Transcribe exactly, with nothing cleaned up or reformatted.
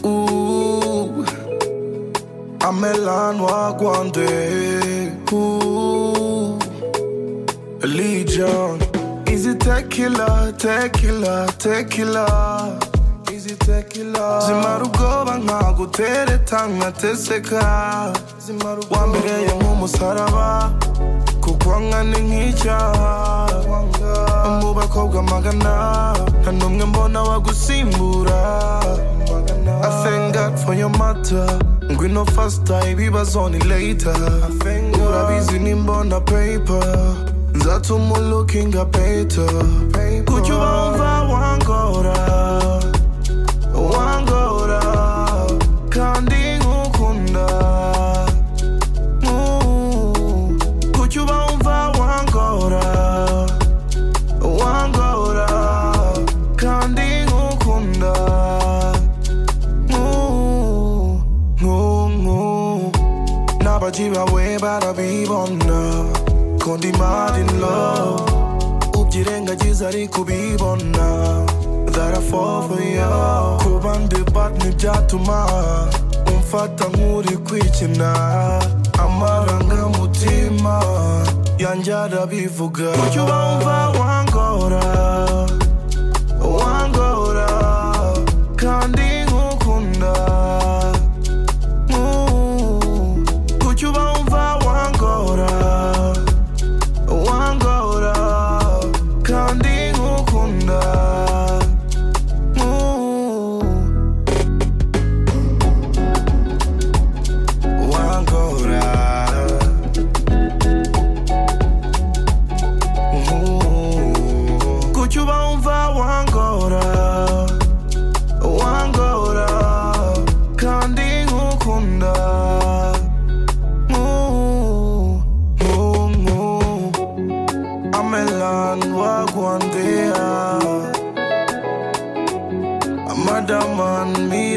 Ooh, Amelan Wagwande. Ooh, Legion. Is it tequila, tequila, tequila? Is it tequila? Zimarugoba nkagutere tanga teseka. Wambere nk'umusaraba kuko nkani nk'icyaha. Mu bakobwa magana nta n'umwe mbona wagusimbura. I thank God for your matter. Ngwino faster ibibazo ni later. Urabizi nimbona paper nzatuma lookinga better. Kuki wumva wangora wangora kandi nkukunda. Kuki wumva wangora wangora kandi nkukunda. N'abaji bawe barabibona ko ndi mad in love. Ubyirengagiza ariko ubibona that I fall for you. Kuba ndi bad ntibyatuma umfata nk'uri kwikina. Amarangamutima yanjye arabivuga. Kuki wumva wangora wangora kandi nkukunda. Kuki wumva wangora wangora kandi nkukunda. Wangora kuki wumva wangora wangora kandi nkukunda. Amelan Wagwandea Amadaman mi